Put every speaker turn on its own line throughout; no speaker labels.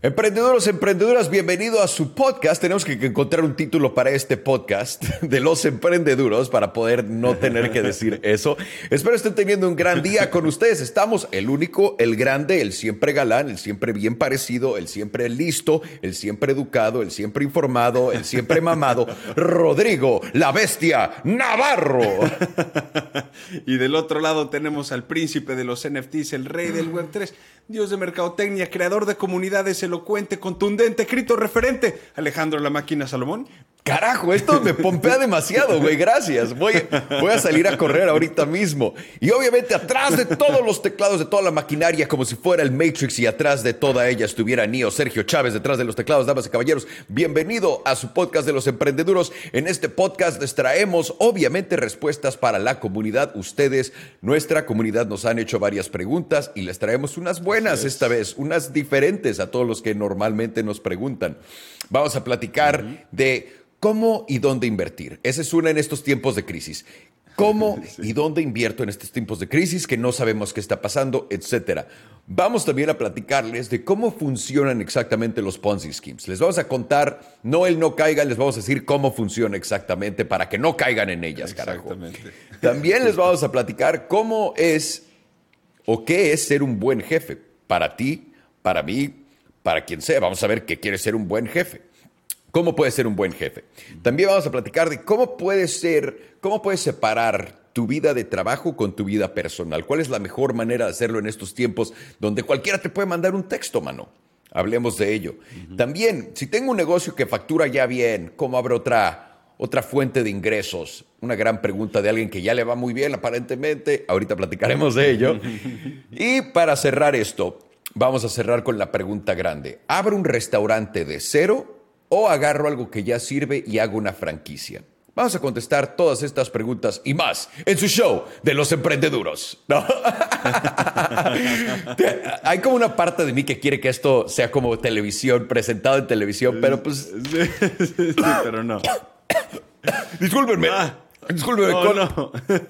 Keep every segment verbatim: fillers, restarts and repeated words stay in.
Emprendedores, emprendedoras, bienvenido a su podcast. Tenemos que encontrar un título para este podcast de los emprendeduros para poder no tener que decir eso. Espero estén teniendo un gran día con ustedes. Estamos el único, el grande, el siempre galán, el siempre bien parecido, el siempre listo, el siempre educado, el siempre informado, el siempre mamado, Rodrigo, la bestia, Navarro.
Y del otro lado tenemos al príncipe de los N F Ts, el rey del web tres, dios de mercadotecnia, creador de comunidades, elocuente, contundente, cripto referente, Alejandro la Máquina Salomón.
Carajo, esto me pompea demasiado, güey, gracias. Voy, voy a salir a correr ahorita mismo. Y obviamente atrás de todos los teclados, de toda la maquinaria, como si fuera el Matrix y atrás de toda ella estuviera Neo, Sergio Chávez, detrás de los teclados, damas y caballeros. Bienvenido a su podcast de los emprendeduros. En este podcast les traemos, obviamente, respuestas para la comunidad. Ustedes, nuestra comunidad, nos han hecho varias preguntas y les traemos unas buenas esta vez, unas diferentes a todos los que normalmente nos preguntan. Vamos a platicar uh-huh. de cómo y dónde invertir. Esa es una en estos tiempos de crisis. ¿Cómo sí. y dónde invierto en estos tiempos de crisis que no sabemos qué está pasando, etcétera? Vamos también a platicarles de cómo funcionan exactamente los Ponzi Schemes. Les vamos a contar, no el no caigan, les vamos a decir cómo funciona exactamente para que no caigan en ellas, carajo. También les vamos a platicar cómo es o qué es ser un buen jefe para ti, para mí, para quien sea. Vamos a ver qué quiere ser un buen jefe. ¿Cómo puedes ser un buen jefe? También vamos a platicar de cómo puedes ser, cómo puedes separar tu vida de trabajo con tu vida personal. ¿Cuál es la mejor manera de hacerlo en estos tiempos donde cualquiera te puede mandar un texto, mano? Hablemos de ello. Uh-huh. También, si tengo un negocio que factura ya bien, ¿cómo abro otra, otra fuente de ingresos? Una gran pregunta de alguien que ya le va muy bien, aparentemente. Ahorita platicaremos de ello. Y para cerrar esto, vamos a cerrar con la pregunta grande. ¿Abro un restaurante de cero o agarro algo que ya sirve y hago una franquicia? Vamos a contestar todas estas preguntas y más en su show de los emprendeduros. ¿No? Hay como una parte de mí que quiere que esto sea como televisión, presentado en televisión, pero pues...
Sí, sí, pero no.
Discúlpenme. Ah, Discúlpenme.
No, no.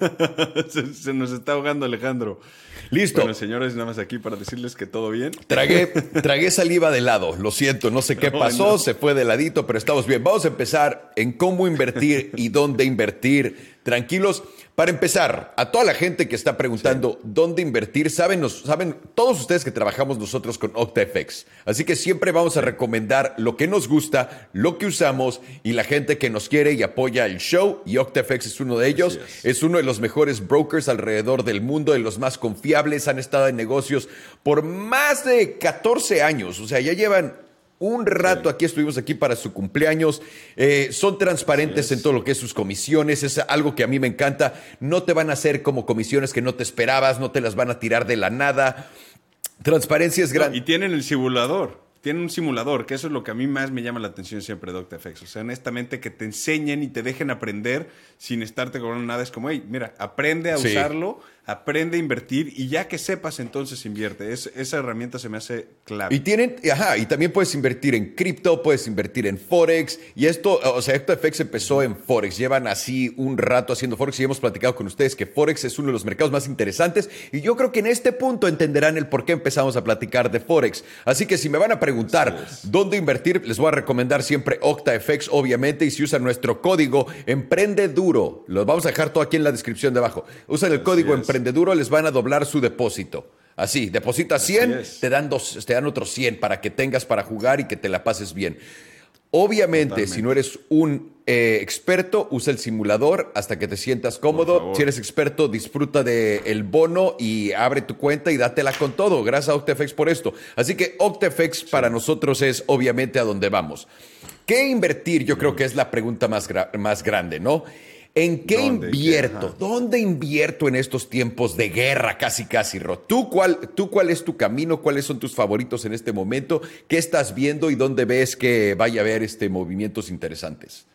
Se, se nos está ahogando Alejandro.
Listo.
Bueno, señores, nada más aquí para decirles que todo bien.
Tragué, tragué saliva de lado. Lo siento, no sé qué no, pasó. No. Se fue de ladito, pero estamos bien. Vamos a empezar en cómo invertir y dónde invertir. Tranquilos. Para empezar, a toda la gente que está preguntando sí. dónde invertir, saben, nos, saben todos ustedes que trabajamos nosotros con OctaFX. Así que siempre vamos a recomendar lo que nos gusta, lo que usamos y la gente que nos quiere y apoya el show. Y OctaFX es uno de ellos. Es. es uno de los mejores brokers alrededor del mundo, de los más confiables. Han estado en negocios por más de catorce años. O sea, ya llevan un rato. Aquí estuvimos aquí para su cumpleaños. Eh, son transparentes en todo lo que es sus comisiones. Es algo que a mí me encanta. No te van a hacer como comisiones que no te esperabas. No te las van a tirar de la nada. Transparencia es grande.
No, y tienen el simulador. Tienen un simulador, que eso es lo que a mí más me llama la atención siempre de OctaFX. O sea, honestamente, que te enseñen y te dejen aprender sin estarte cobrando nada. Es como, hey, mira, aprende a sí. usarlo, aprende a invertir y ya que sepas, entonces invierte. Es, esa herramienta se me hace clave.
Y tienen, ajá, y también puedes invertir en cripto, puedes invertir en Forex. Y esto, o sea, OctaFX empezó en Forex. Llevan así un rato haciendo Forex y hemos platicado con ustedes que Forex es uno de los mercados más interesantes. Y yo creo que en este punto entenderán el por qué empezamos a platicar de Forex. Así que si me van a preguntar dónde invertir, les voy a recomendar siempre OctaFX, obviamente, y si usan nuestro código Emprendeduro, los vamos a dejar todo aquí en la descripción de abajo. Usan el Así código es. Emprendeduro, les van a doblar su depósito. Así, deposita cien, te dan, dos, te dan otros cien para que tengas para jugar y que te la pases bien. Obviamente, Totalmente. si no eres un eh, experto, usa el simulador hasta que te sientas cómodo. Si eres experto, disfruta del bono y abre tu cuenta y dátela con todo. Gracias a OctaFX por esto. Así que OctaFX sí. para nosotros es obviamente a donde vamos. ¿Qué invertir? Yo creo que es la pregunta más, gra- más grande, ¿no? ¿En qué invierto? Qué? ¿Dónde invierto en estos tiempos de guerra casi casi, Ro? ¿Tú cuál, ¿Tú cuál es tu camino? ¿Cuáles son tus favoritos en este momento? ¿Qué estás viendo y dónde ves que vaya a haber este, movimientos interesantes?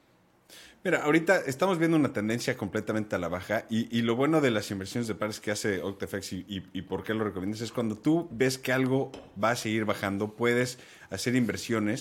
Mira, ahorita estamos viendo una tendencia completamente a la baja y, y lo bueno de las inversiones de pares que hace OctaFX y, y, y por qué lo recomiendas es cuando tú ves que algo va a seguir bajando, puedes hacer inversiones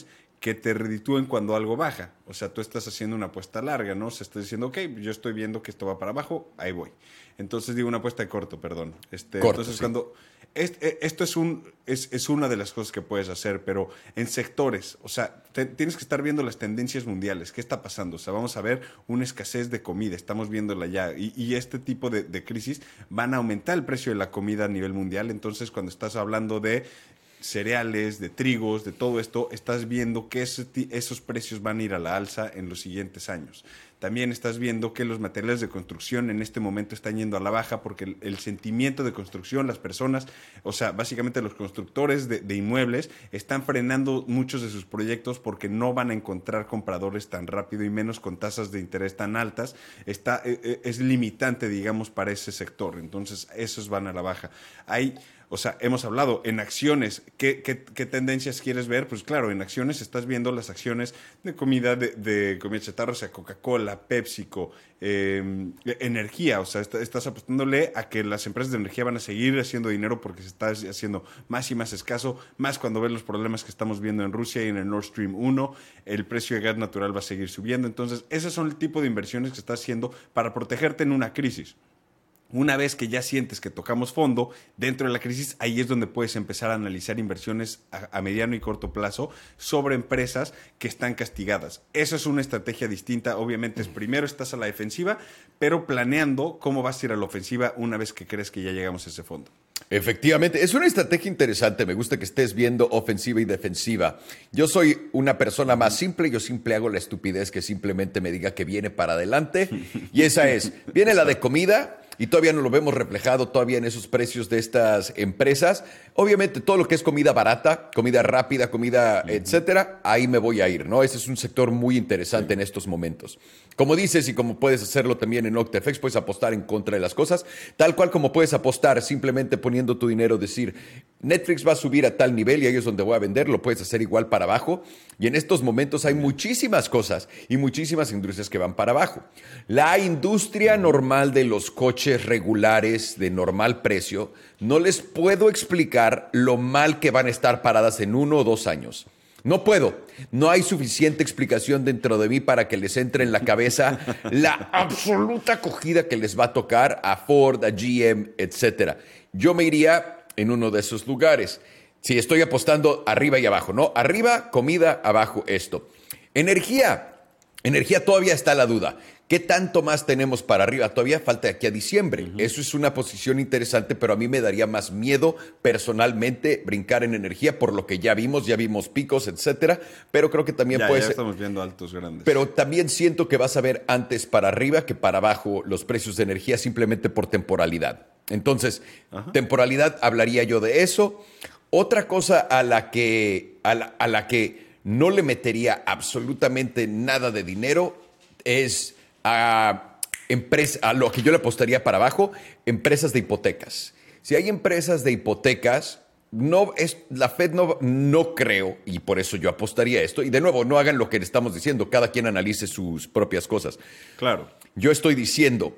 que te reditúen cuando algo baja. O sea, tú estás haciendo una apuesta larga, ¿no? O sea, estás diciendo, ok, yo estoy viendo que esto va para abajo, ahí voy. Entonces digo una apuesta de corto, perdón. Este,
corto,
entonces
sí.
cuando... Este, esto es, un, es, es una de las cosas que puedes hacer, pero en sectores, o sea, te, tienes que estar viendo las tendencias mundiales. ¿Qué está pasando? O sea, vamos a ver una escasez de comida, estamos viéndola ya. Y, y este tipo de, de crisis van a aumentar el precio de la comida a nivel mundial. Entonces, cuando estás hablando de cereales, de trigos, de todo esto, estás viendo que ese, esos precios van a ir a la alza en los siguientes años. También estás viendo que los materiales de construcción en este momento están yendo a la baja porque el, el sentimiento de construcción, las personas, o sea, básicamente los constructores de, de inmuebles están frenando muchos de sus proyectos porque no van a encontrar compradores tan rápido y menos con tasas de interés tan altas. Está, es limitante, digamos, para ese sector. Entonces, esos van a la baja. Hay... O sea, hemos hablado en acciones. ¿Qué, qué, qué tendencias quieres ver? Pues claro, en acciones estás viendo las acciones de comida, de, de comida chatarra, o sea, Coca-Cola, PepsiCo, eh, energía. O sea, está, estás apostándole a que las empresas de energía van a seguir haciendo dinero porque se está haciendo más y más escaso, más cuando ves los problemas que estamos viendo en Rusia y en el Nord Stream uno, el precio de gas natural va a seguir subiendo. Entonces, esos son el tipo de inversiones que estás haciendo para protegerte en una crisis. Una vez que ya sientes que tocamos fondo dentro de la crisis, ahí es donde puedes empezar a analizar inversiones a, a mediano y corto plazo sobre empresas que están castigadas. Esa es una estrategia distinta. Obviamente, es primero estás a la defensiva, pero planeando cómo vas a ir a la ofensiva una vez que crees que ya llegamos a ese fondo.
Efectivamente, es una estrategia interesante. Me gusta que estés viendo ofensiva y defensiva. Yo soy una persona más simple. Yo simple hago la estupidez que simplemente me diga que viene para adelante. Y esa es, viene la de comida. Y todavía no lo vemos reflejado todavía en esos precios de estas empresas. Obviamente todo lo que es comida barata, comida rápida, comida, uh-huh. etcétera, ahí me voy a ir, ¿no? Ese es un sector muy interesante, sí, en estos momentos. Como dices y como puedes hacerlo también en OctaFX, puedes apostar en contra de las cosas, tal cual como puedes apostar simplemente poniendo tu dinero, decir, Netflix va a subir a tal nivel y ahí es donde voy a vender, lo puedes hacer igual para abajo. Y en estos momentos hay muchísimas cosas y muchísimas industrias que van para abajo. La industria normal de los coches regulares de normal precio, no les puedo explicar lo mal que van a estar paradas en uno o dos años. No puedo. No hay suficiente explicación dentro de mí para que les entre en la cabeza la absoluta acogida que les va a tocar a Ford, a G M, etcétera. Yo me iría en uno de esos lugares. Si estoy apostando arriba y abajo, ¿no? Arriba, comida, abajo, esto. Energía. Energía todavía está la duda. ¿Qué tanto más tenemos para arriba? Todavía falta aquí a diciembre. Uh-huh. Eso es una posición interesante, pero a mí me daría más miedo personalmente brincar en energía por lo que ya vimos, ya vimos picos, etcétera. Pero creo que también
ya,
puede
ya
ser.
Estamos viendo altos grandes.
Pero también siento que vas a ver antes para arriba que para abajo los precios de energía simplemente por temporalidad. Entonces, uh-huh. temporalidad, hablaría yo de eso. Otra cosa a la que, a la, a la que no le metería absolutamente nada de dinero es a, empresa, a lo que yo le apostaría para abajo, empresas de hipotecas. Si hay empresas de hipotecas, no es, la Fed no, no creo, y por eso yo apostaría esto. Y de nuevo, no hagan lo que le estamos diciendo, cada quien analice sus propias cosas.
Claro.
Yo estoy diciendo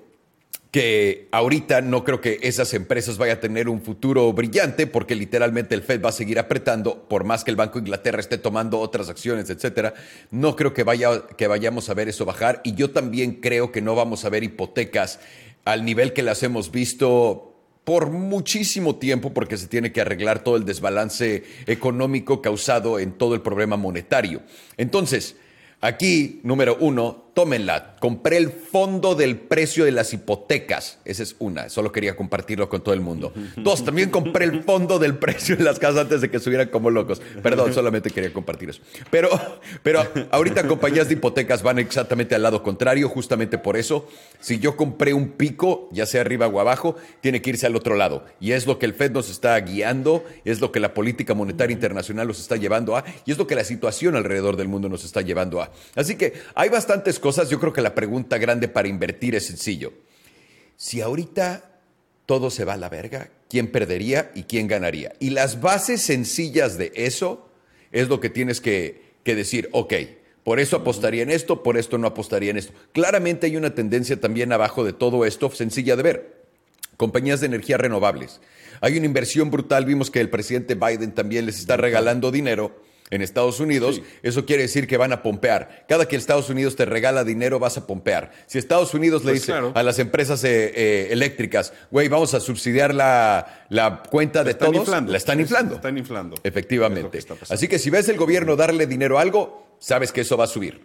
que ahorita no creo que esas empresas vayan a tener un futuro brillante porque literalmente el Fed va a seguir apretando, por más que el Banco de Inglaterra esté tomando otras acciones, etcétera. No creo que, vaya, que vayamos a ver eso bajar y yo también creo que no vamos a ver hipotecas al nivel que las hemos visto por muchísimo tiempo porque se tiene que arreglar todo el desbalance económico causado en todo el problema monetario. Entonces, aquí, número uno, tómenla. Compré el fondo del precio de las hipotecas. Esa es una. Solo quería compartirlo con todo el mundo. Dos, también compré el fondo del precio de las casas antes de que subieran como locos. Perdón, solamente quería compartir eso. Pero, pero ahorita compañías de hipotecas van exactamente al lado contrario. Justamente por eso, si yo compré un pico, ya sea arriba o abajo, tiene que irse al otro lado. Y es lo que el Fed nos está guiando, es lo que la política monetaria internacional nos está llevando a, y es lo que la situación alrededor del mundo nos está llevando a. Así que hay bastantes cosas. Yo creo que la pregunta grande para invertir es sencillo. Si ahorita todo se va a la verga, ¿quién perdería y quién ganaría? Y las bases sencillas de eso es lo que tienes que, que decir, ok, por eso apostaría en esto, por esto no apostaría en esto. Claramente hay una tendencia también abajo de todo esto, sencilla de ver. Compañías de energía renovables. Hay una inversión brutal, vimos que el presidente Biden también les está regalando dinero en Estados Unidos, sí. Eso quiere decir que van a pompear. Cada que Estados Unidos te regala dinero, vas a pompear. Si Estados Unidos pues le dice claro. a las empresas eh, eh, eléctricas, güey, vamos a subsidiar la, la cuenta de todos, inflando. la están inflando.
La están inflando.
Efectivamente. Que Así que si ves el gobierno darle dinero a algo, sabes que eso va a subir.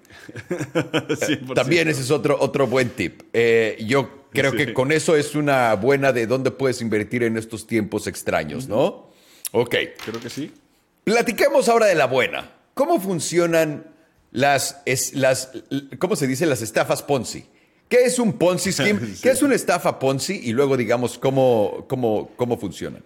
También ese es otro, otro buen tip. Eh, yo creo sí. que con eso es una buena de dónde puedes invertir en estos tiempos extraños, ¿no? Ok.
Creo que sí.
Platiquemos ahora de la buena. ¿Cómo funcionan las, es, las ¿cómo se dice? Las estafas Ponzi. ¿Qué es un Ponzi scheme? Sí. ¿Qué es una estafa Ponzi? Y luego digamos cómo, cómo, cómo funcionan.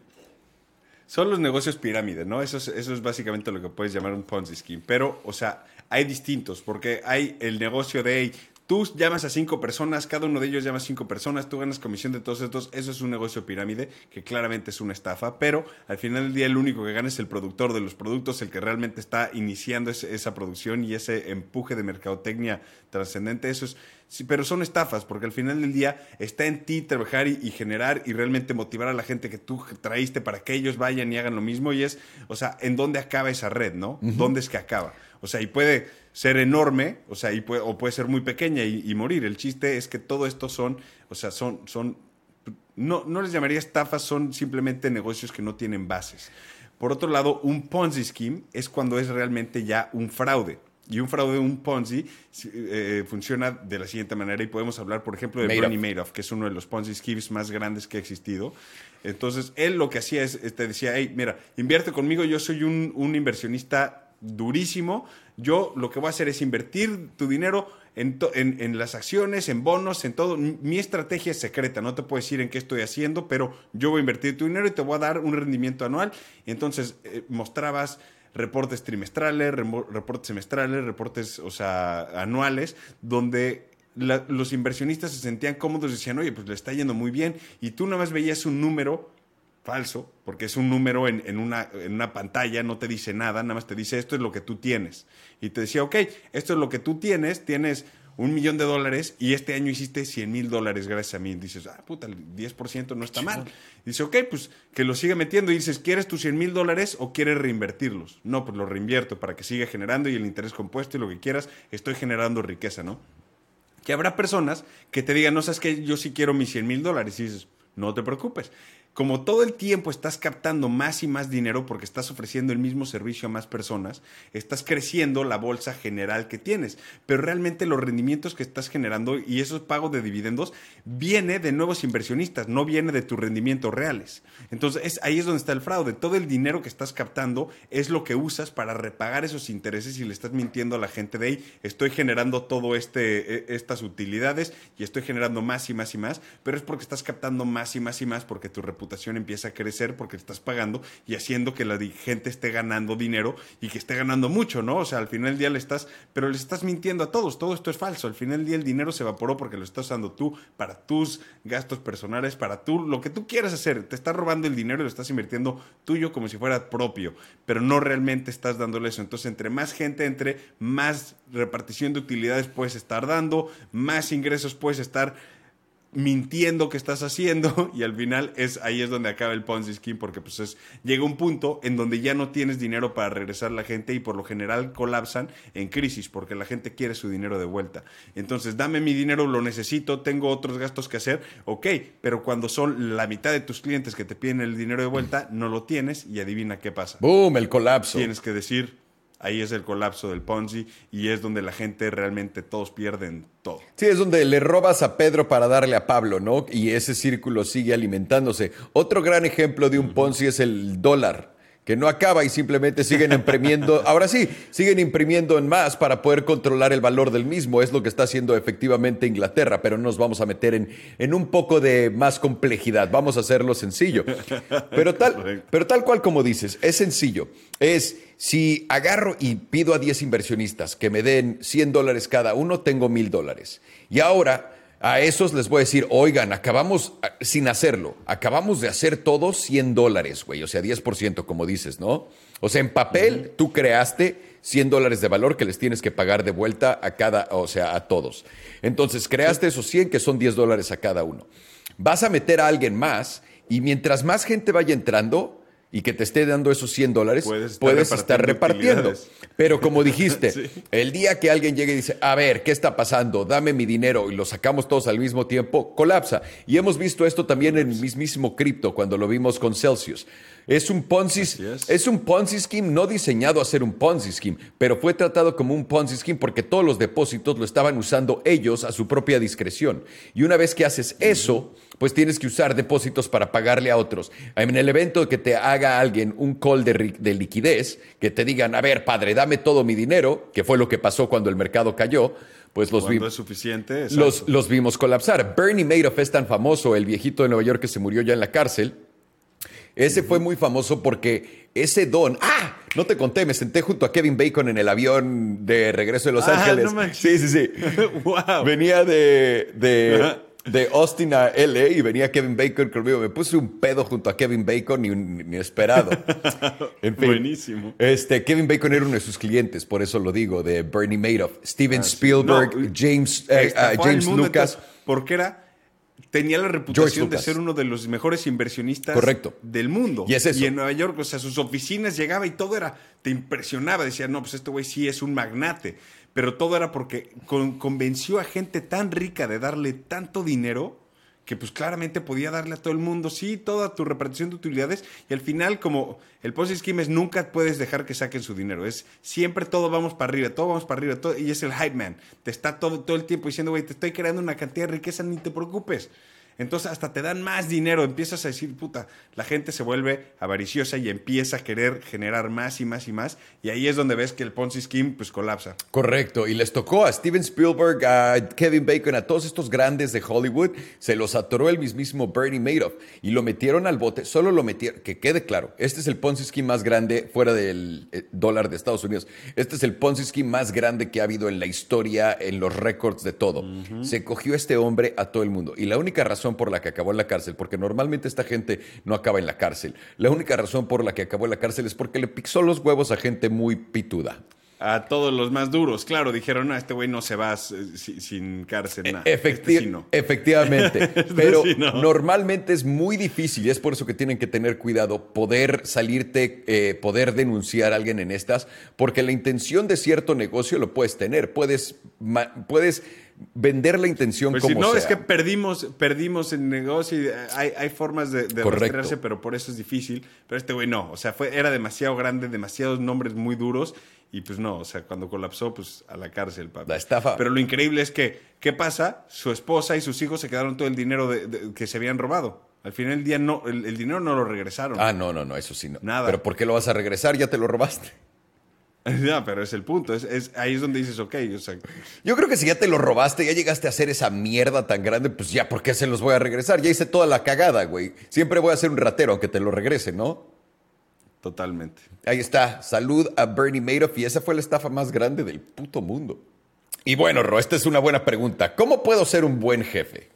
Son los negocios pirámide, ¿no? Eso es, eso es básicamente lo que puedes llamar un Ponzi scheme. Pero, o sea, hay distintos, porque hay el negocio de, hey, tú llamas a cinco personas, cada uno de ellos llama a cinco personas, tú ganas comisión de todos estos. Eso es un negocio pirámide, que claramente es una estafa, pero al final del día el único que gana es el productor de los productos, el que realmente está iniciando ese, esa producción y ese empuje de mercadotecnia trascendente. Eso es, sí, pero son estafas, porque al final del día está en ti trabajar y, y generar y realmente motivar a la gente que tú traíste para que ellos vayan y hagan lo mismo. Y es, o sea, ¿en dónde acaba esa red, no? Uh-huh. ¿Dónde es que acaba? O sea, y puede ser enorme, o sea, y puede, o puede ser muy pequeña y, y morir. El chiste es que todo esto son, o sea, son, son no, no les llamaría estafas, son simplemente negocios que no tienen bases. Por otro lado, un Ponzi scheme es cuando es realmente ya un fraude. Y un fraude, un Ponzi, eh, funciona de la siguiente manera. Y podemos hablar, por ejemplo, de Bernie Madoff, que es uno de los Ponzi schemes más grandes que ha existido. Entonces, él lo que hacía es, te decía, hey, mira, invierte conmigo, yo soy un, un inversionista durísimo. Yo lo que voy a hacer es invertir tu dinero en, to, en, en las acciones, en bonos, en todo. Mi estrategia es secreta, no te puedo decir en qué estoy haciendo, pero yo voy a invertir tu dinero y te voy a dar un rendimiento anual. Y entonces eh, mostrabas reportes trimestrales, reportes semestrales, reportes, o sea, anuales, donde la, los inversionistas se sentían cómodos y decían, oye, pues le está yendo muy bien. Y tú nada más veías un número falso, porque es un número en, en, una, en una pantalla, no te dice nada, nada más te dice esto es lo que tú tienes. Y te decía, ok, esto es lo que tú tienes, tienes un millón de dólares y este año hiciste cien mil dólares gracias a mí. Y dices, ah, puta, el diez por ciento no está mal. Y dice, ok, pues que lo siga metiendo. Y dices, ¿quieres tus cien mil dólares o quieres reinvertirlos? No, pues lo reinvierto para que siga generando y el interés compuesto y lo que quieras, estoy generando riqueza, ¿no? Que habrá personas que te digan, no, sabes que yo sí quiero mis cien mil dólares. Y dices, no te preocupes. Como todo el tiempo estás captando más y más dinero porque estás ofreciendo el mismo servicio a más personas, estás creciendo la bolsa general que tienes. Pero realmente los rendimientos que estás generando y esos pagos de dividendos viene de nuevos inversionistas, no viene de tus rendimientos reales. Entonces es, ahí es donde está el fraude. Todo el dinero que estás captando es lo que usas para repagar esos intereses y le estás mintiendo a la gente de ahí. Estoy generando todo este, estas utilidades y estoy generando más y más y más, pero es porque estás captando más y más y más porque tu reputación empieza a crecer porque estás pagando y haciendo que la gente esté ganando dinero y que esté ganando mucho, ¿no? O sea, al final del día le estás, pero le estás mintiendo a todos, todo esto es falso. Al final del día el dinero se evaporó porque lo estás usando tú para tus gastos personales, para tú, lo que tú quieras hacer. Te estás robando el dinero y lo estás invirtiendo tuyo como si fuera propio, pero no realmente estás dándole eso. Entonces, entre más gente entre, más repartición de utilidades puedes estar dando, más ingresos puedes estar mintiendo que estás haciendo y al final es ahí es donde acaba el Ponzi scheme porque pues es, llega un punto en donde ya no tienes dinero para regresar a la gente y por lo general colapsan en crisis porque la gente quiere su dinero de vuelta. Entonces, dame mi dinero, lo necesito, tengo otros gastos que hacer, ok, pero cuando son la mitad de tus clientes que te piden el dinero de vuelta, no lo tienes y adivina qué pasa.
¡Boom! El colapso.
Tienes que decir... Ahí es el colapso del Ponzi y es donde la gente realmente todos pierden todo.
Sí, es donde le robas a Pedro para darle a Pablo, ¿no? Y ese círculo sigue alimentándose. Otro gran ejemplo de un Ponzi es el dólar, que no acaba y simplemente siguen imprimiendo, ahora sí, siguen imprimiendo en más para poder controlar el valor del mismo. Es lo que está haciendo efectivamente Inglaterra, pero no nos vamos a meter en, en un poco de más complejidad. Vamos a hacerlo sencillo. Pero tal, pero tal cual como dices, es sencillo. Es, si agarro y pido a diez inversionistas que me den cien dólares cada uno, tengo mil dólares. Y ahora... a esos les voy a decir, oigan, acabamos, sin hacerlo, acabamos de hacer todos cien dólares, güey. O sea, diez por ciento, como dices, ¿no? O sea, en papel, uh-huh. tú creaste cien dólares de valor que les tienes que pagar de vuelta a cada, o sea, a todos. Entonces, creaste esos cien que son diez dólares a cada uno. Vas a meter a alguien más y mientras más gente vaya entrando, y que te esté dando esos cien dólares,
puedes estar
puedes
repartiendo
estar repartiendo.
utilidades.
Pero como dijiste,
Sí.
el día que alguien llegue y dice, a ver, ¿qué está pasando? Dame mi dinero y lo sacamos todos al mismo tiempo, colapsa. Y hemos visto esto también en el mismísimo cripto, cuando lo vimos con Celsius. Es un Ponzi,
Así es.
es un Ponzi scheme no diseñado a ser un Ponzi scheme, pero fue tratado como un Ponzi scheme porque todos los depósitos lo estaban usando ellos a su propia discreción. Y una vez que haces eso, pues tienes que usar depósitos para pagarle a otros. En el evento que te haga alguien un call de, ri- de liquidez, que te digan, a ver, padre, dame todo mi dinero, que fue lo que pasó cuando el mercado cayó, pues los
Cuando
vi-
es suficiente, exacto.
los, los vimos colapsar. Bernie Madoff es tan famoso, el viejito de Nueva York que se murió ya en la cárcel. Ese fue muy famoso porque ese don... ¡Ah! No te conté, me senté junto a Kevin Bacon en el avión de regreso de Los
Ah,
Ángeles.
no manches.
Sí, sí, sí.
Wow.
Venía de, de,
Ajá.
de Austin a L A y venía Kevin Bacon conmigo. Me puse un pedo junto a Kevin Bacon ni, ni esperado. En fin,
Buenísimo.
Este, Kevin Bacon era uno de sus clientes, por eso lo digo, de Bernie Madoff. Steven
Ah, sí.
Spielberg,
No,
James, eh,
Estafó
ah,
al
James
mundo
Lucas.
entero, porque era tenía la reputación de
Lucas.
ser uno de los mejores inversionistas
Correcto.
del mundo.
Y es eso.
Y en Nueva York, o sea, sus oficinas llegaba y todo era, te impresionaba. Decía, no, pues este güey sí es un magnate. Pero todo era porque con- convenció a gente tan rica de darle tanto dinero que pues claramente podía darle a todo el mundo, sí, toda tu repartición de utilidades, y al final, como el Ponzi Scheme es, nunca puedes dejar que saquen su dinero, es siempre todo vamos para arriba, todo vamos para arriba, todo, y es el hype man, te está todo, todo el tiempo diciendo, güey, te estoy creando una cantidad de riqueza, ni te preocupes. Entonces hasta te dan más dinero, empiezas a decir, puta, la gente se vuelve avariciosa y empieza a querer generar más y más y más, y ahí es donde ves que el Ponzi Scheme pues colapsa.
Correcto, y les tocó a Steven Spielberg, a Kevin Bacon, a todos estos grandes de Hollywood, se los atoró el mismísimo Bernie Madoff y lo metieron al bote, solo lo metieron, que quede claro, este es el Ponzi Scheme más grande fuera del eh, dólar de Estados Unidos, este es el Ponzi Scheme más grande que ha habido en la historia, en los récords de todo. Uh-huh. Se cogió a este hombre a todo el mundo, y la única razón por la que acabó en la cárcel, porque normalmente esta gente no acaba en la cárcel, la única razón por la que acabó en la cárcel es porque le pisó los huevos a gente muy pituda.
A todos los más duros, claro, dijeron, no, este güey no se va eh, si, sin cárcel, nada.
Efecti-
este sí no.
Efectivamente, pero
sí no.
normalmente es muy difícil y es por eso que tienen que tener cuidado poder salirte, eh, poder denunciar a alguien en estas, porque la intención de cierto negocio lo puedes tener, puedes, ma- puedes vender la intención
Pues
como
si no,
sea.
es que perdimos, perdimos el negocio y hay, hay formas de, de rastrearse, pero por eso es difícil. Pero este güey no, o sea, fue, era demasiado grande, demasiados nombres muy duros y pues no, o sea, cuando colapsó, pues a la cárcel, papi.
La estafa.
Pero lo increíble es que, ¿qué pasa? Su esposa y sus hijos se quedaron todo el dinero de, de, que se habían robado. Al final del día, no, el, el dinero no lo regresaron.
Ah, no, no, no, eso sí no.
Nada.
Pero ¿por qué lo vas a regresar? Ya te lo robaste.
Ya, pero es el punto. Es, es, ahí es donde dices, ok, o sea,
Yo creo que si ya te lo robaste, ya llegaste a hacer esa mierda tan grande, pues ya, ¿por qué se los voy a regresar? Ya hice toda la cagada, güey. Siempre voy a ser un ratero, aunque te lo regrese, ¿no?
totalmente.
Ahí está. Salud a Bernie Madoff, y esa fue la estafa más grande del puto mundo. Y bueno, Ro, esta es una buena pregunta. ¿Cómo puedo ser un buen jefe?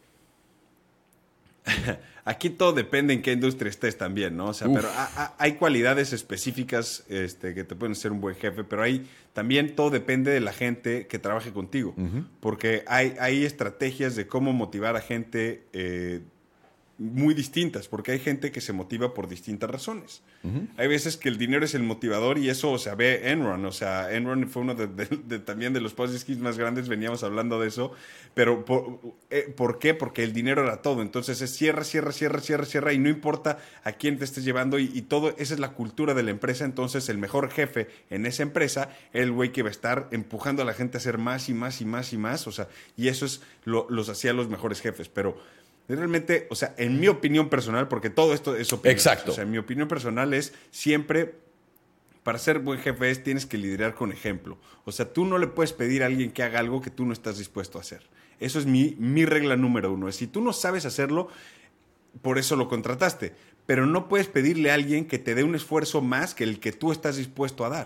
Aquí todo depende en qué industria estés también, ¿no? O sea,
Uf.
pero a, a, hay cualidades específicas este, que te pueden hacer un buen jefe, pero hay también todo depende de la gente que trabaje contigo. Uh-huh. Porque hay, hay estrategias de cómo motivar a gente eh, muy distintas, porque hay gente que se motiva por distintas razones. Uh-huh. Hay veces que el dinero es el motivador y eso, o sea, ve Enron, o sea, Enron fue uno de, de, de, también de los Ponzi schemes más grandes, veníamos hablando de eso, pero por, eh, ¿por qué? Porque el dinero era todo, entonces es cierra, cierra, cierra, cierra, cierra, y no importa a quién te estés llevando, y, y todo, esa es la cultura de la empresa, entonces el mejor jefe en esa empresa es el güey que va a estar empujando a la gente a hacer más y más y más y más, o sea, y eso es lo, los hacía los mejores jefes, pero realmente, o sea, en mi opinión personal, porque todo esto es opinión.
Exacto.
O sea, en mi opinión personal es siempre, para ser buen jefe, es, tienes que liderar con ejemplo. O sea, tú no le puedes pedir a alguien que haga algo que tú no estás dispuesto a hacer. Eso es mi, mi regla número uno. Es, si tú no sabes hacerlo, por eso lo contrataste. Pero no puedes pedirle a alguien que te dé un esfuerzo más que el que tú estás dispuesto a dar.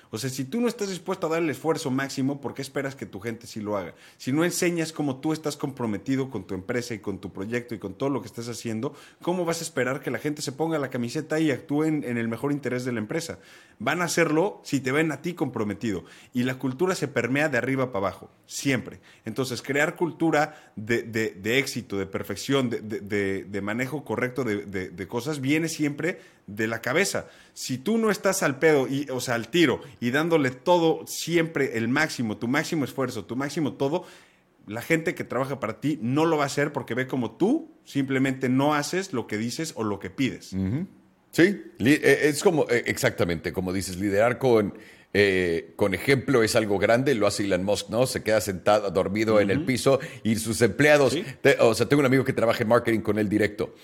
O sea, si tú no estás dispuesto a dar el esfuerzo máximo, ¿por qué esperas que tu gente sí lo haga? Si no enseñas cómo tú estás comprometido con tu empresa y con tu proyecto y con todo lo que estás haciendo, ¿cómo vas a esperar que la gente se ponga la camiseta y actúe en, en el mejor interés de la empresa? Van a hacerlo si te ven a ti comprometido. Y la cultura se permea de arriba para abajo, siempre. Entonces, crear cultura de, de, de éxito, de perfección, de, de, de, de manejo correcto de, de, de cosas, viene siempre de la cabeza. Si tú no estás al pedo, y, o sea, al tiro, y dándole todo siempre el máximo, tu máximo esfuerzo, tu máximo todo, la gente que trabaja para ti no lo va a hacer porque ve como tú simplemente no haces lo que dices o lo que pides.
Uh-huh. Sí, es como, exactamente, como dices, liderar con, eh, con ejemplo es algo grande, lo hace Elon Musk, ¿no? Se queda sentado, dormido uh-huh. en el piso y sus empleados, ¿sí? te, o sea, tengo un amigo que trabaja en marketing con él directo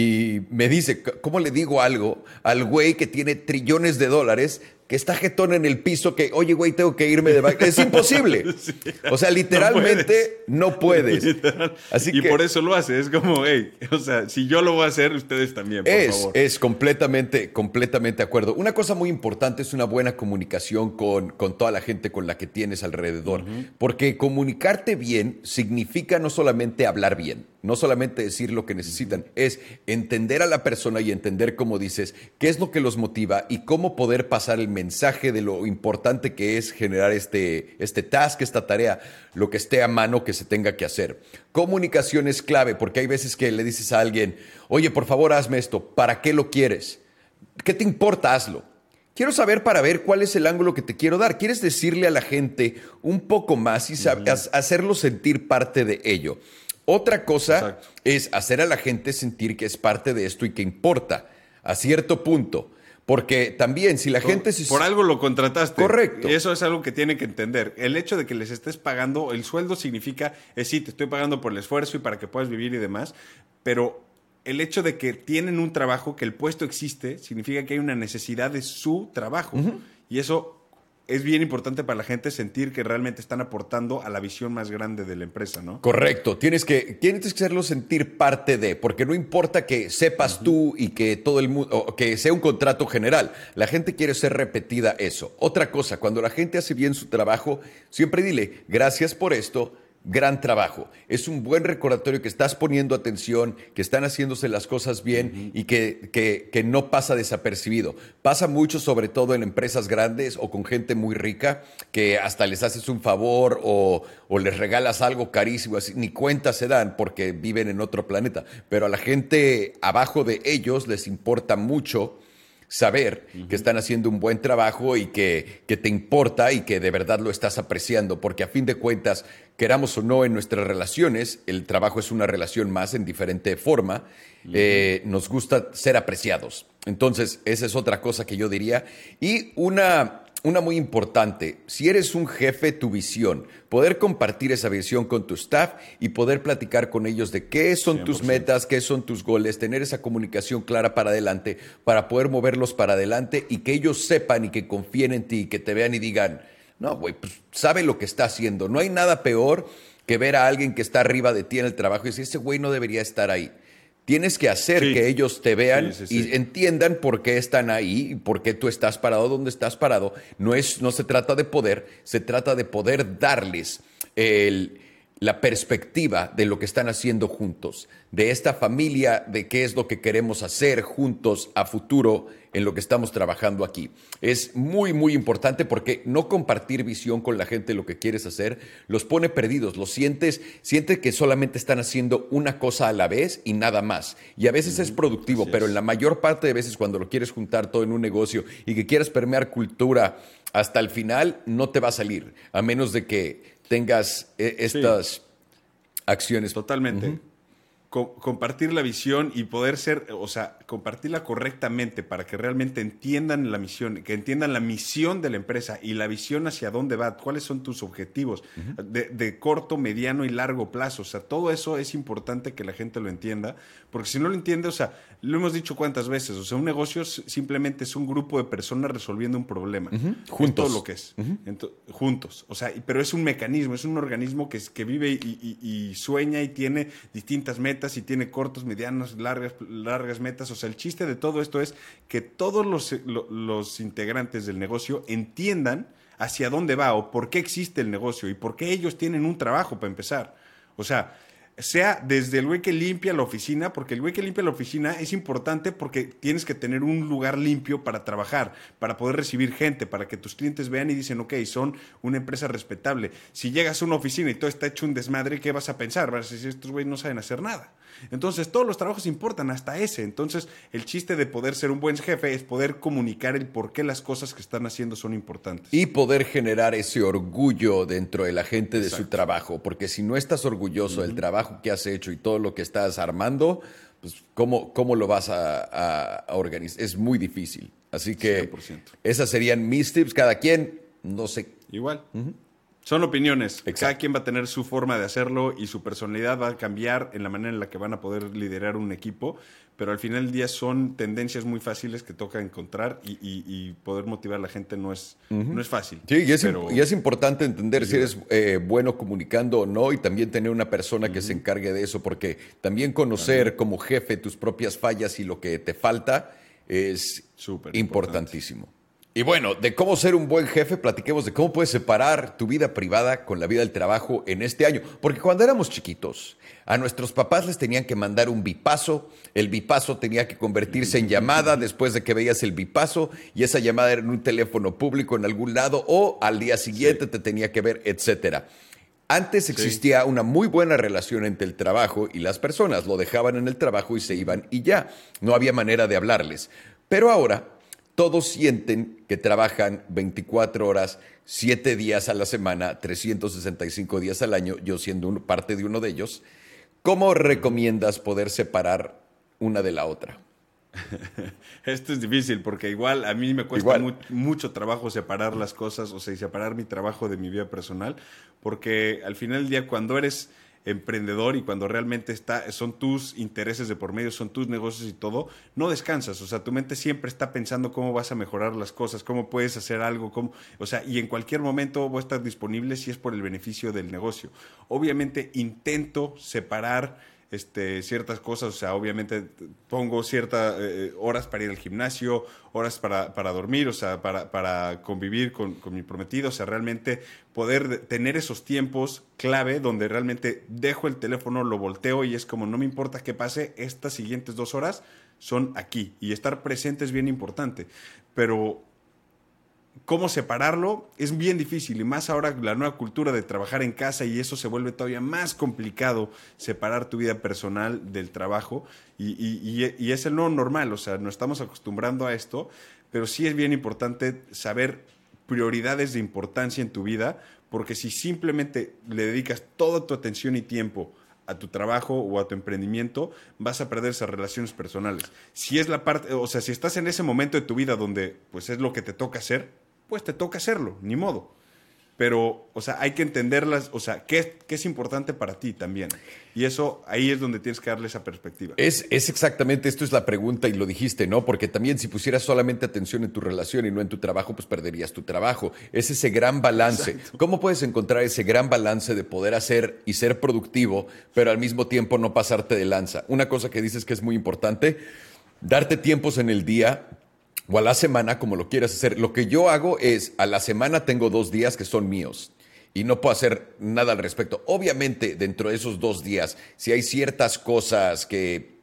y me dice, ¿cómo le digo algo al güey que tiene trillones de dólares que está jetón en el piso, que, oye, güey, tengo que irme de vacaciones? Es imposible. Sí. O sea, literalmente no puedes. No puedes.
Literal. Así y que, por eso lo hace. Es como, hey, o sea, si yo lo voy a hacer, ustedes también, por
es,
favor.
Es completamente, completamente de acuerdo. Una cosa muy importante es una buena comunicación con, con toda la gente con la que tienes alrededor. Uh-huh. Porque comunicarte bien significa no solamente hablar bien, no solamente decir lo que necesitan, es entender a la persona y entender, como dices, qué es lo que los motiva y cómo poder pasar el mensaje de lo importante que es generar este, este task, esta tarea, lo que esté a mano que se tenga que hacer. Comunicación es clave, porque hay veces que le dices a alguien, oye, por favor, hazme esto. ¿Para qué lo quieres? ¿Qué te importa? Hazlo. Quiero saber para ver cuál es el ángulo que te quiero dar. ¿Quieres decirle a la gente un poco más y sab- uh-huh. hacerlo sentir parte de ello? Otra cosa Exacto. es hacer a la gente sentir que es parte de esto y que importa a cierto punto. Porque también si la
por,
gente... Se...
Por algo lo contrataste.
Correcto.
Eso es algo que tiene que entender. El hecho de que les estés pagando, el sueldo significa, es sí, te estoy pagando por el esfuerzo y para que puedas vivir y demás, pero el hecho de que tienen un trabajo, que el puesto existe, significa que hay una necesidad de su trabajo. Uh-huh. Y eso... es bien importante para la gente sentir que realmente están aportando a la visión más grande de la empresa, ¿no?
Correcto. Tienes que, tienes que hacerlo sentir parte de, porque no importa que sepas uh-huh. tú y que todo el mundo, que sea un contrato general. La gente quiere ser repetida eso. Otra cosa, cuando la gente hace bien su trabajo, siempre dile, gracias por esto. Gran trabajo. Es un buen recordatorio que estás poniendo atención, que están haciéndose las cosas bien uh-huh. y que, que, que no pasa desapercibido. Pasa mucho, sobre todo en empresas grandes o con gente muy rica, que hasta les haces un favor o, o les regalas algo carísimo, así, ni cuenta se dan porque viven en otro planeta. Pero a la gente abajo de ellos les importa mucho saber uh-huh. que están haciendo un buen trabajo y que, que te importa y que de verdad lo estás apreciando, porque a fin de cuentas, queramos o no en nuestras relaciones, el trabajo es una relación más en diferente forma, uh-huh. eh, nos gusta ser apreciados. Entonces, esa es otra cosa que yo diría. Y una, una muy importante, si eres un jefe, tu visión, poder compartir esa visión con tu staff y poder platicar con ellos de qué son cien por ciento. Tus metas, qué son tus goles, tener esa comunicación clara para adelante, para poder moverlos para adelante y que ellos sepan y que confíen en ti, que te vean y digan, no, güey, pues sabe lo que está haciendo. No hay nada peor que ver a alguien que está arriba de ti en el trabajo y decir, ese güey no debería estar ahí. Tienes que hacer sí. que ellos te vean sí, sí, sí. y entiendan por qué están ahí y por qué tú estás parado donde estás parado. No, es, no se trata de poder, se trata de poder darles el, la perspectiva de lo que están haciendo juntos, de esta familia, de qué es lo que queremos hacer juntos a futuro en lo que estamos trabajando aquí. Es muy, muy importante porque no compartir visión con la gente, lo que quieres hacer, los pone perdidos, los sientes, sientes que solamente están haciendo una cosa a la vez y nada más. Y a veces uh-huh. es productivo, Así pero es. En la mayor parte de veces cuando lo quieres juntar todo en un negocio y que quieras permear cultura hasta el final, no te va a salir, a menos de que tengas eh, estas sí. acciones.
Totalmente. Uh-huh. Co- compartir la visión y poder ser, o sea, compartirla correctamente para que realmente entiendan la misión, que entiendan la misión de la empresa y la visión hacia dónde va, cuáles son tus objetivos uh-huh. de, de corto, mediano y largo plazo. O sea, todo eso es importante que la gente lo entienda, porque si no lo entiende, o sea, lo hemos dicho cuántas veces, o sea, un negocio simplemente es un grupo de personas resolviendo un problema.
Uh-huh. Juntos.
Todo lo que es. Uh-huh. Ento- juntos. O sea, pero es un mecanismo, es un organismo que, que vive y, y, y sueña y tiene distintas metas y tiene cortos, medianos, largas, largas metas. O sea, el chiste de todo esto es que todos los, los integrantes del negocio entiendan hacia dónde va o por qué existe el negocio y por qué ellos tienen un trabajo para empezar. O sea, sea desde el güey que limpia la oficina, porque el güey que limpia la oficina es importante porque tienes que tener un lugar limpio para trabajar, para poder recibir gente, para que tus clientes vean y dicen, ok, son una empresa respetable. Si llegas a una oficina y todo está hecho un desmadre, ¿qué vas a pensar? Vas a decir, estos güeyes no saben hacer nada. Entonces, todos los trabajos importan, hasta ese. Entonces, el chiste de poder ser un buen jefe es poder comunicar el por qué las cosas que están haciendo son importantes.
Y poder generar ese orgullo dentro de la gente de
Exacto.
su trabajo, porque si no estás orgulloso uh-huh. del trabajo que has hecho y todo lo que estás armando, pues ¿cómo, cómo lo vas a, a, a organizar? Es muy difícil. Así que
cien por ciento.
Esas serían mis tips. Cada quien, no sé.
Igual. Uh-huh. Son opiniones.
Exacto.
Cada quien va a tener su forma de hacerlo y su personalidad va a cambiar en la manera en la que van a poder liderar un equipo, pero al final del día son tendencias muy fáciles que toca encontrar y, y, y poder motivar a la gente no es, uh-huh. no es fácil.
Sí, y es,
pero...
imp- y es importante entender si eres eh, bueno comunicando o no y también tener una persona uh-huh. que se encargue de eso, porque también conocer también. como jefe tus propias fallas y lo que te falta es Súper importantísimo. Importante. Y bueno, de cómo ser un buen jefe, platiquemos de cómo puedes separar tu vida privada con la vida del trabajo en este año. Porque cuando éramos chiquitos, a nuestros papás les tenían que mandar un bipazo, el bipazo tenía que convertirse en llamada después de que veías el bipazo y esa llamada era en un teléfono público en algún lado o al día siguiente sí. te tenía que ver, etcétera. Antes existía sí. una muy buena relación entre el trabajo y las personas. Lo dejaban en el trabajo y se iban y ya. No había manera de hablarles. Pero ahora todos sienten que trabajan veinticuatro horas, siete días a la semana, trescientos sesenta y cinco días al año, yo siendo un, parte de uno de ellos. ¿Cómo recomiendas poder separar una de la otra?
Esto es difícil porque igual a mí me cuesta mu- mucho trabajo separar las cosas, o sea, separar mi trabajo de mi vida personal, porque al final del día cuando eres emprendedor y cuando realmente está, son tus intereses de por medio, son tus negocios y todo, no descansas, o sea, tu mente siempre está pensando cómo vas a mejorar las cosas, cómo puedes hacer algo, cómo, o sea, y en cualquier momento voy a estar disponible si es por el beneficio del negocio. Obviamente intento separar Este, ciertas cosas, o sea, obviamente pongo ciertas eh, horas para ir al gimnasio, horas para, para dormir, o sea, para, para convivir con, con mi prometido, o sea, realmente poder tener esos tiempos clave donde realmente dejo el teléfono, lo volteo y es como no me importa qué pase, estas siguientes dos horas son aquí y estar presente es bien importante, pero cómo separarlo es bien difícil y más ahora la nueva cultura de trabajar en casa y eso se vuelve todavía más complicado separar tu vida personal del trabajo y, y, y, y es el nuevo normal, o sea, nos estamos acostumbrando a esto, pero sí es bien importante saber prioridades de importancia en tu vida porque si simplemente le dedicas toda tu atención y tiempo a tu trabajo o a tu emprendimiento, vas a perder esas relaciones personales. Si es la parte, o sea, si estás en ese momento de tu vida donde pues es lo que te toca hacer, pues te toca hacerlo, ni modo. Pero, o sea, hay que entenderlas, o sea, qué, qué es importante para ti también. Y eso, ahí es donde tienes que darle esa perspectiva.
Es, es exactamente, esto es la pregunta y lo dijiste, ¿no? Porque también si pusieras solamente atención en tu relación y no en tu trabajo, pues perderías tu trabajo. Es ese gran balance. Exacto. ¿Cómo puedes encontrar ese gran balance de poder hacer y ser productivo, pero al mismo tiempo no pasarte de lanza? Una cosa que dices que es muy importante, darte tiempos en el día o a la semana, como lo quieras hacer. Lo que yo hago es, a la semana tengo dos días que son míos y no puedo hacer nada al respecto. Obviamente, dentro de esos dos días, si hay ciertas cosas que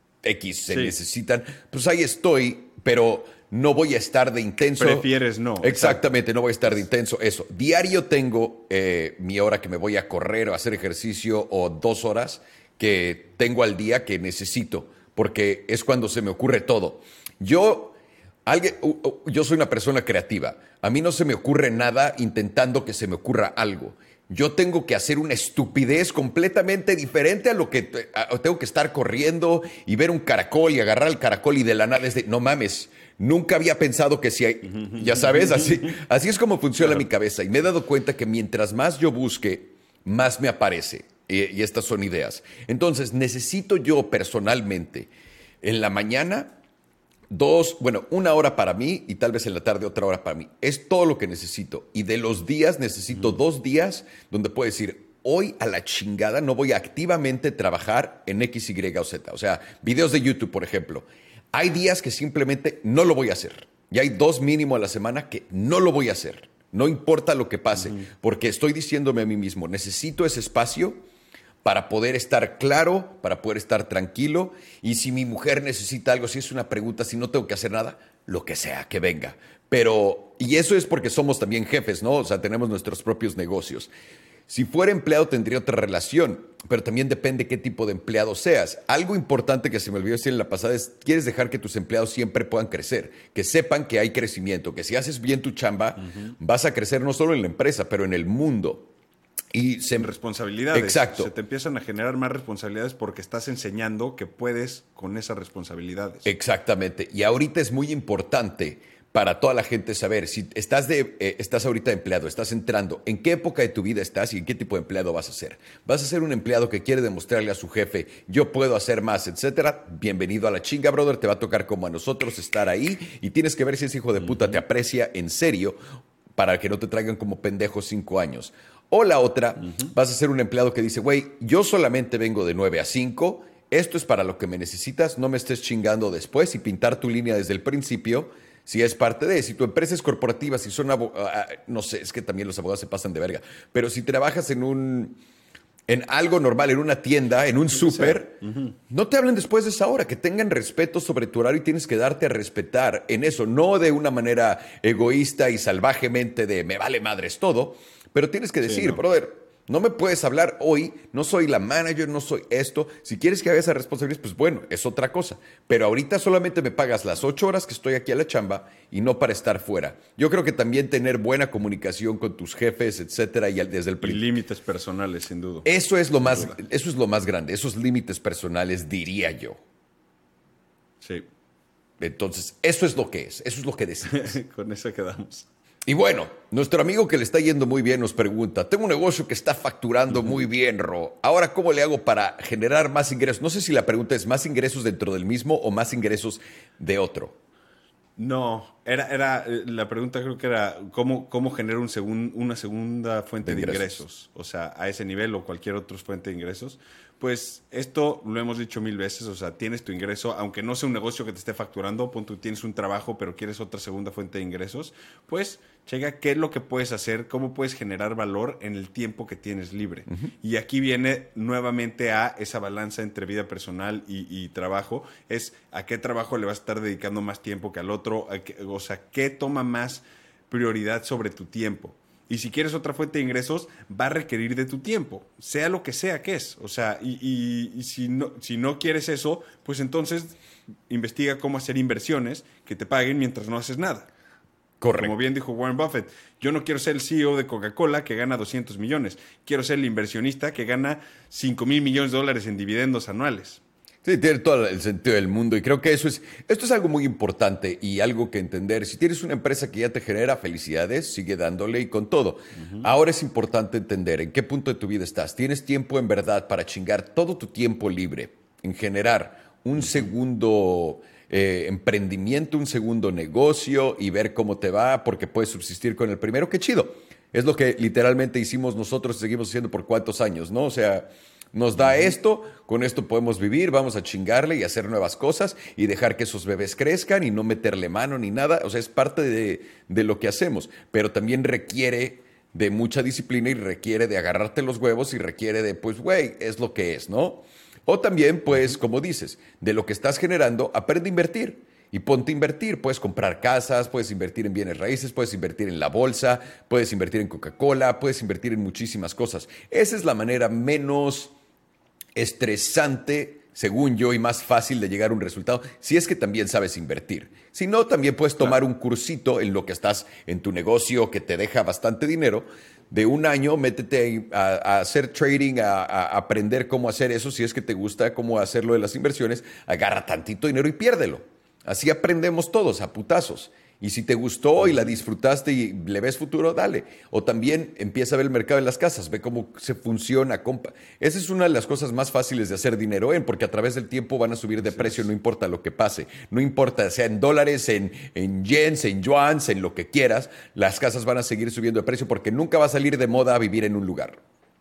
X se sí. necesitan, pues ahí estoy, pero no voy a estar de intenso.
Prefieres no.
Exactamente, no voy a estar de intenso. Eso. Diario tengo eh, mi hora que me voy a correr o a hacer ejercicio o dos horas que tengo al día que necesito, porque es cuando se me ocurre todo. Yo... Alguien, uh, uh, yo soy una persona creativa. A mí no se me ocurre nada intentando que se me ocurra algo. Yo tengo que hacer una estupidez completamente diferente a lo que a, tengo que estar corriendo y ver un caracol y agarrar el caracol y de la nada es de, no mames, nunca había pensado que si hay, ya sabes, así, así es como funciona claro. mi cabeza. Y me he dado cuenta que mientras más yo busque, más me aparece. Y, y estas son ideas. Entonces, necesito yo personalmente en la mañana... Dos, bueno, una hora para mí y tal vez en la tarde otra hora para mí. Es todo lo que necesito. Y de los días, necesito uh-huh. dos días donde puedo decir, hoy a la chingada no voy a activamente trabajar en X, Y o Z. O sea, videos de YouTube, por ejemplo. Hay días que simplemente no lo voy a hacer. Y hay dos mínimo a la semana que no lo voy a hacer. No importa lo que pase, uh-huh. porque estoy diciéndome a mí mismo, necesito ese espacio para poder estar claro, para poder estar tranquilo. Y si mi mujer necesita algo, si es una pregunta, si no tengo que hacer nada, lo que sea, que venga. Pero, y eso es porque somos también jefes, ¿no? O sea, tenemos nuestros propios negocios. Si fuera empleado tendría otra relación, pero también depende qué tipo de empleado seas. Algo importante que se me olvidó decir en la pasada es, quieres dejar que tus empleados siempre puedan crecer, que sepan que hay crecimiento, que si haces bien tu chamba, uh-huh. vas a crecer no solo en la empresa, pero en el mundo. Y se...
responsabilidades.
Exacto.
Se te empiezan a generar más responsabilidades porque estás enseñando que puedes con esas responsabilidades.
Exactamente. Y ahorita es muy importante para toda la gente saber, si estás, de, eh, estás ahorita empleado, estás entrando, ¿en qué época de tu vida estás y en qué tipo de empleado vas a ser? ¿Vas a ser un empleado que quiere demostrarle a su jefe, yo puedo hacer más, etcétera? Bienvenido a la chinga, brother, te va a tocar como a nosotros estar ahí y tienes que ver si ese hijo de puta uh-huh. te aprecia en serio para que no te traigan como pendejo cinco años. O la otra, uh-huh. vas a ser un empleado que dice, güey, yo solamente vengo de nueve a cinco, esto es para lo que me necesitas, no me estés chingando después y pintar tu línea desde el principio. Si es parte de, si tu empresa es corporativa, si son abogados, no sé, es que también los abogados se pasan de verga, pero si trabajas en un, en algo normal, en una tienda, en un súper, uh-huh. no te hablen después de esa hora, que tengan respeto sobre tu horario y tienes que darte a respetar en eso, no de una manera egoísta y salvajemente de me vale madres todo, pero tienes que decir, sí, no. brother, no me puedes hablar hoy, no soy la manager, no soy esto. Si quieres que haga esa responsabilidad, pues bueno, es otra cosa. Pero ahorita solamente me pagas las ocho horas que estoy aquí a la chamba y no para estar fuera. Yo creo que también tener buena comunicación con tus jefes, etcétera, y desde el principio.
Y límites personales, sin duda.
Eso es lo más, eso es lo más grande, esos límites personales, diría yo.
Sí.
Entonces, eso es lo que es, eso es lo que decides.
Con eso quedamos.
Y bueno, nuestro amigo que le está yendo muy bien nos pregunta, tengo un negocio que está facturando uh-huh. muy bien, Ro. Ahora, ¿cómo le hago para generar más ingresos? No sé si la pregunta es más ingresos dentro del mismo o más ingresos de otro.
No, era, era la pregunta creo que era cómo, cómo generar un segun, una segunda fuente de, de ingresos. ingresos. O sea, a ese nivel o cualquier otra fuente de ingresos. Pues esto lo hemos dicho mil veces, o sea, tienes tu ingreso, aunque no sea un negocio que te esté facturando, pon tú tienes un trabajo, pero quieres otra segunda fuente de ingresos, pues checa qué es lo que puedes hacer, cómo puedes generar valor en el tiempo que tienes libre. Uh-huh. Y aquí viene nuevamente a esa balanza entre vida personal y, y trabajo, es a qué trabajo le vas a estar dedicando más tiempo que al otro, a qué, o sea, qué toma más prioridad sobre tu tiempo. Y si quieres otra fuente de ingresos, va a requerir de tu tiempo, sea lo que sea que es. O sea, y, y, y si, no, si no quieres eso, pues entonces investiga cómo hacer inversiones que te paguen mientras no haces nada.
Correcto.
Como bien dijo Warren Buffett, yo no quiero ser el C E O de Coca-Cola que gana doscientos millones. Quiero ser el inversionista que gana cinco mil millones de dólares en dividendos anuales.
Sí, tiene todo el sentido del mundo y creo que eso es, esto es algo muy importante y algo que entender. Si tienes una empresa que ya te genera felicidades, sigue dándole y con todo. Uh-huh. Ahora es importante entender en qué punto de tu vida estás. ¿Tienes tiempo en verdad para chingar todo tu tiempo libre en generar un uh-huh. segundo eh, emprendimiento, un segundo negocio y ver cómo te va porque puedes subsistir con el primero? ¡Qué chido! Es lo que literalmente hicimos nosotros y seguimos haciendo por cuántos años, ¿no? O sea... Nos da esto, con esto podemos vivir, vamos a chingarle y hacer nuevas cosas y dejar que esos bebés crezcan y no meterle mano ni nada. O sea, es parte de, de lo que hacemos, pero también requiere de mucha disciplina y requiere de agarrarte los huevos y requiere de, pues, güey, es lo que es, ¿no? O también, pues, como dices, de lo que estás generando, aprende a invertir. Y ponte a invertir, puedes comprar casas, puedes invertir en bienes raíces, puedes invertir en la bolsa, puedes invertir en Coca-Cola, puedes invertir en muchísimas cosas. Esa es la manera menos estresante, según yo, y más fácil de llegar a un resultado, si es que también sabes invertir. Si no, también puedes tomar claro. un cursito en lo que estás en tu negocio que te deja bastante dinero. De un año, métete a, a hacer trading, a, a aprender cómo hacer eso. Si es que te gusta cómo hacerlo de las inversiones, agarra tantito dinero y piérdelo. Así aprendemos todos, a putazos. Y si te gustó y la disfrutaste y le ves futuro, dale. O también empieza a ver el mercado de las casas, ve cómo se funciona. Compa. Esa es una de las cosas más fáciles de hacer dinero en, porque a través del tiempo van a subir de sí, precio, no importa lo que pase. No importa, sea en dólares, en, en yens, en yuans, en lo que quieras, las casas van a seguir subiendo de precio porque nunca va a salir de moda vivir en un lugar.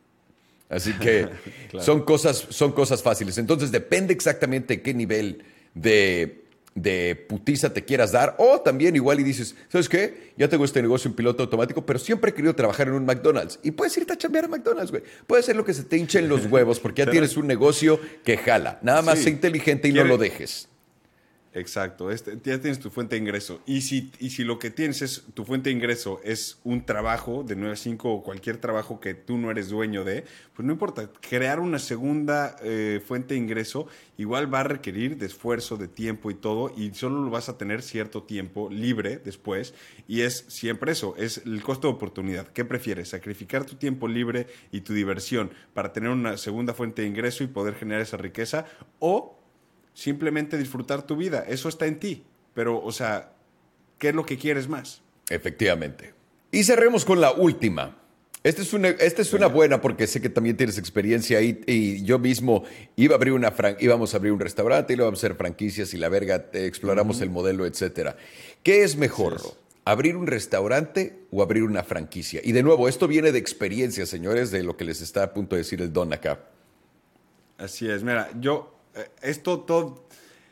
Así que claro. son, cosas, son cosas fáciles. Entonces depende exactamente qué nivel de... de putiza te quieras dar, o también igual y dices, ¿sabes qué? Ya tengo este negocio en piloto automático, pero siempre he querido trabajar en un McDonald's. Y puedes irte a chambear a McDonald's, güey. Puedes hacer lo que se te hinche en los huevos, porque ya pero, tienes un negocio que jala. Nada más sí, sé inteligente y quiere, no lo dejes.
Exacto, este, ya tienes tu fuente de ingreso. Y si, y si lo que tienes es, tu fuente de ingreso es un trabajo de nueve a cinco o cualquier trabajo que tú no eres dueño de, pues no importa, crear una segunda eh, fuente de ingreso igual va a requerir de esfuerzo, de tiempo y todo, y solo lo vas a tener cierto tiempo libre después, y es siempre eso, es el costo de oportunidad. ¿Qué prefieres? ¿Sacrificar tu tiempo libre y tu diversión para tener una segunda fuente de ingreso y poder generar esa riqueza? ¿O simplemente disfrutar tu vida? Eso está en ti. Pero, o sea, ¿qué es lo que quieres más?
Efectivamente. Y cerremos con la última. Esta es una, esta es una buena porque sé que también tienes experiencia ahí. Y yo mismo iba a abrir una fran- íbamos a abrir un restaurante y lo íbamos a hacer franquicias y la verga, exploramos uh-huh. el modelo, etcétera. ¿Qué es mejor? Sí, es. ¿Abrir un restaurante o abrir una franquicia? Y de nuevo, esto viene de experiencia, señores, de lo que les está a punto de decir el Don acá.
Así es. Mira, yo... Esto todo,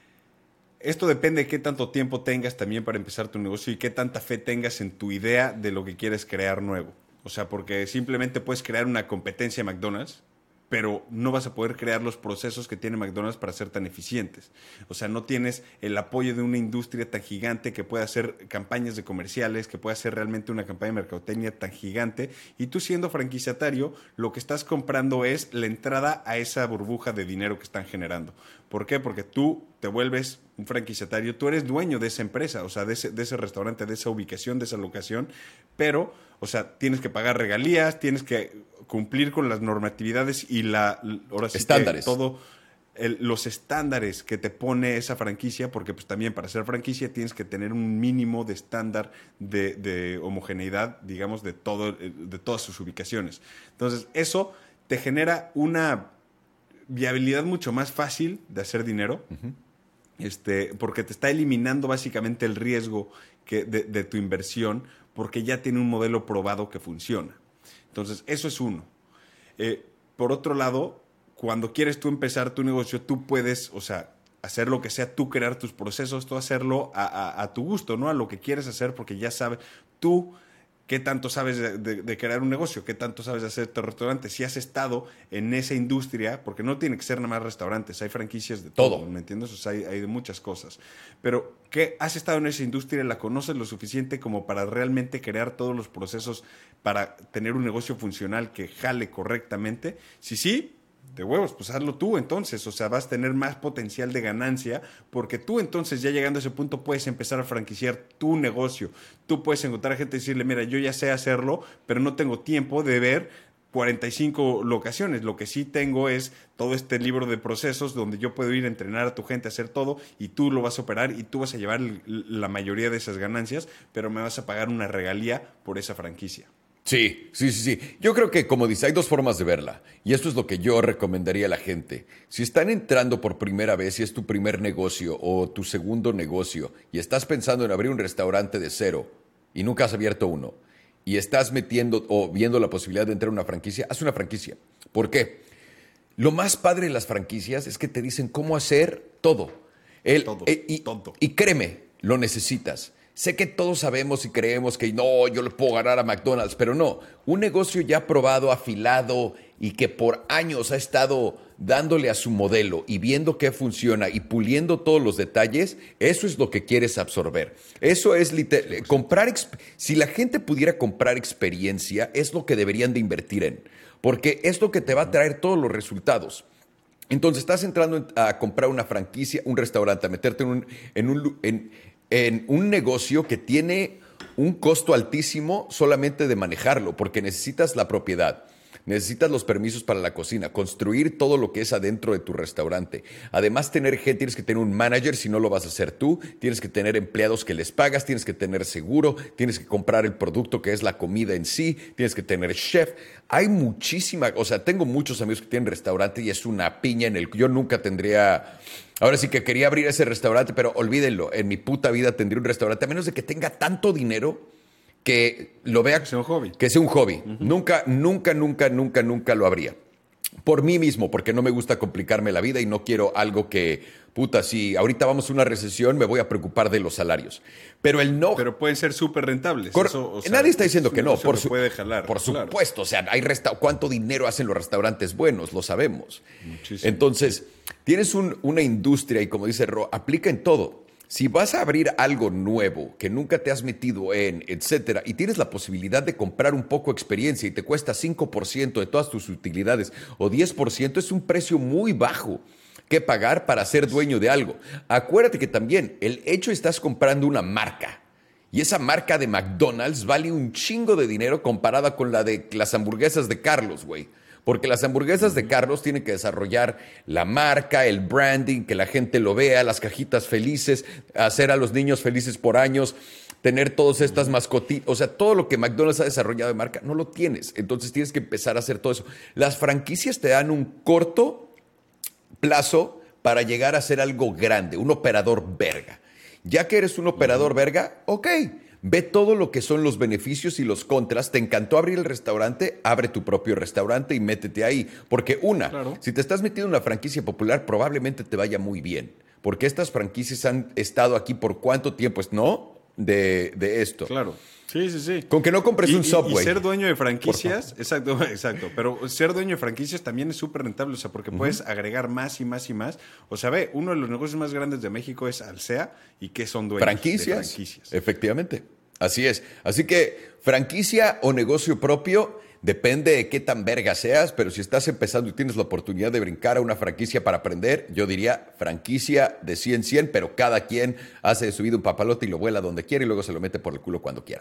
esto depende de qué tanto tiempo tengas también para empezar tu negocio y qué tanta fe tengas en tu idea de lo que quieres crear nuevo. O sea, porque simplemente puedes crear una competencia de McDonald's, pero no vas a poder crear los procesos que tiene McDonald's para ser tan eficientes. O sea, no tienes el apoyo de una industria tan gigante que pueda hacer campañas de comerciales, que pueda hacer realmente una campaña de mercadotecnia tan gigante. Y tú siendo franquiciatario, lo que estás comprando es la entrada a esa burbuja de dinero que están generando. ¿Por qué? Porque tú te vuelves un franquiciatario, tú eres dueño de esa empresa, o sea, de ese, de ese restaurante, de esa ubicación, de esa locación, pero, o sea, tienes que pagar regalías, tienes que cumplir con las normatividades y la, ahora sí
estándares.
Que todo el, los estándares que te pone esa franquicia, porque pues también para ser franquicia tienes que tener un mínimo de estándar de, de homogeneidad, digamos, de, todo, de todas sus ubicaciones. Entonces, eso te genera una viabilidad mucho más fácil de hacer dinero, uh-huh. este, porque te está eliminando básicamente el riesgo que de, de tu inversión, porque ya tiene un modelo probado que funciona. Entonces, eso es uno. Eh, por otro lado, cuando quieres tú empezar tu negocio, tú puedes, o sea, hacer lo que sea, tú crear tus procesos, tú hacerlo a, a, a tu gusto, ¿no? A lo que quieres hacer, porque ya sabes, tú qué tanto sabes de, de, de crear un negocio, qué tanto sabes de hacer tu restaurante, si has estado en esa industria, porque no tiene que ser nada más restaurantes, hay franquicias de todo, todo. ¿Me entiendes? O sea, hay, hay de muchas cosas. Pero que has estado en esa industria, la conoces lo suficiente como para realmente crear todos los procesos para tener un negocio funcional que jale correctamente. Si sí, de huevos, pues hazlo tú entonces, o sea, vas a tener más potencial de ganancia porque tú entonces ya llegando a ese punto puedes empezar a franquiciar tu negocio. Tú puedes encontrar a gente y decirle, mira, yo ya sé hacerlo, pero no tengo tiempo de ver cuarenta y cinco locaciones. Lo que sí tengo es todo este libro de procesos donde yo puedo ir a entrenar a tu gente a hacer todo y tú lo vas a operar y tú vas a llevar la mayoría de esas ganancias, pero me vas a pagar una regalía por esa franquicia.
Sí, sí, sí, sí. Yo creo que, como dice, hay dos formas de verla. Y esto es lo que yo recomendaría a la gente. Si están entrando por primera vez y es tu primer negocio o tu segundo negocio y estás pensando en abrir un restaurante de cero y nunca has abierto uno y estás metiendo o viendo la posibilidad de entrar a una franquicia, haz una franquicia. ¿Por qué? Lo más padre de las franquicias es que te dicen cómo hacer todo. El,
todo,
eh, y,
tonto.
Y créeme, lo necesitas. Sé que todos sabemos y creemos que no, yo le puedo ganar a McDonald's, pero no. Un negocio ya probado, afilado y que por años ha estado dándole a su modelo y viendo qué funciona y puliendo todos los detalles, eso es lo que quieres absorber. Eso es literal. Comprar, si la gente pudiera comprar experiencia, es lo que deberían de invertir en, porque es lo que te va a traer todos los resultados. Entonces, estás entrando a comprar una franquicia, un restaurante, a meterte en un... En un en, en un negocio que tiene un costo altísimo solamente de manejarlo, porque necesitas la propiedad, necesitas los permisos para la cocina, construir todo lo que es adentro de tu restaurante. Además, tener gente, tienes que tener un manager si no lo vas a hacer tú, tienes que tener empleados que les pagas, tienes que tener seguro, tienes que comprar el producto que es la comida en sí, tienes que tener chef. Hay muchísima, o sea, tengo muchos amigos que tienen restaurante y es una piña en el que yo nunca tendría... Ahora sí que quería abrir ese restaurante, pero olvídenlo, en mi puta vida tendría un restaurante, a menos de que tenga tanto dinero que lo vea...
Que sea un hobby.
Que sea un hobby. Uh-huh. Nunca, nunca, nunca, nunca, nunca lo habría. Por mí mismo, porque no me gusta complicarme la vida y no quiero algo que puta, si ahorita vamos a una recesión, me voy a preocupar de los salarios. Pero el no...
Pero pueden ser súper rentables.
Cor-
Eso, o sea,
Nadie está diciendo que no. Por,
que
su-
puede jalar,
por
claro.
supuesto. O sea, hay resta- ¿cuánto dinero hacen los restaurantes buenos? Lo sabemos.
Muchísimo.
Entonces, tienes un- una industria y como dice Ro, aplica en todo. Si vas a abrir algo nuevo que nunca te has metido en, etcétera, y tienes la posibilidad de comprar un poco de experiencia y te cuesta cinco por ciento de todas tus utilidades o diez por ciento, es un precio muy bajo que pagar para ser dueño de algo. Acuérdate que también el hecho estás comprando una marca y esa marca de McDonald's vale un chingo de dinero comparada con la de las hamburguesas de Carlos, güey. Porque las hamburguesas de Carlos tienen que desarrollar la marca, el branding, que la gente lo vea, las cajitas felices, hacer a los niños felices por años, tener todas estas mascotitas. O sea, todo lo que McDonald's ha desarrollado de marca, no lo tienes. Entonces tienes que empezar a hacer todo eso. Las franquicias te dan un corto plazo para llegar a ser algo grande, un operador verga. Ya que eres un operador verga, ok. Ve todo lo que son los beneficios y los contras. ¿Te encantó abrir el restaurante? Abre tu propio restaurante y métete ahí. Porque una,
Claro.
si te estás metiendo en una franquicia popular, probablemente te vaya muy bien. Porque estas franquicias han estado aquí por cuánto tiempo, ¿no? De, de esto.
Claro. Sí, sí, sí.
Con que no compres
Y-
un
y-
Subway.
Y ser dueño de franquicias, exacto, exacto. Pero ser dueño de franquicias también es súper rentable, o sea, porque puedes agregar más y más y más. O sea, ve, uno de los negocios más grandes de México es Alsea y que son dueños
franquicias.
de franquicias.
Efectivamente. Así es. Así que franquicia o negocio propio depende de qué tan verga seas, pero si estás empezando y tienes la oportunidad de brincar a una franquicia para aprender, yo diría franquicia de cien cien, pero cada quien hace de su vida un papalote y lo vuela donde quiere y luego se lo mete por el culo cuando quiera.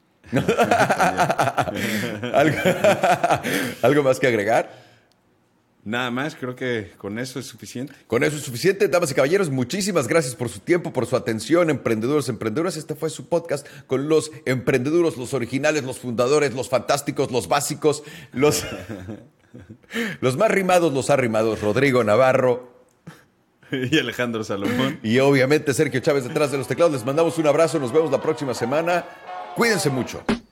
¿Algo, ¿Algo más que agregar?
Nada más, creo que con eso es suficiente.
Con eso es suficiente, damas y caballeros. Muchísimas gracias por su tiempo, por su atención, emprendedores, emprendedoras. Este fue su podcast con los emprendedores, los originales, los fundadores, los fantásticos, los básicos, los, los más rimados, los arrimados. Rodrigo Navarro
Y Alejandro Salomón.
y obviamente Sergio Chávez detrás de los teclados. Les mandamos un abrazo, nos vemos la próxima semana. Cuídense mucho.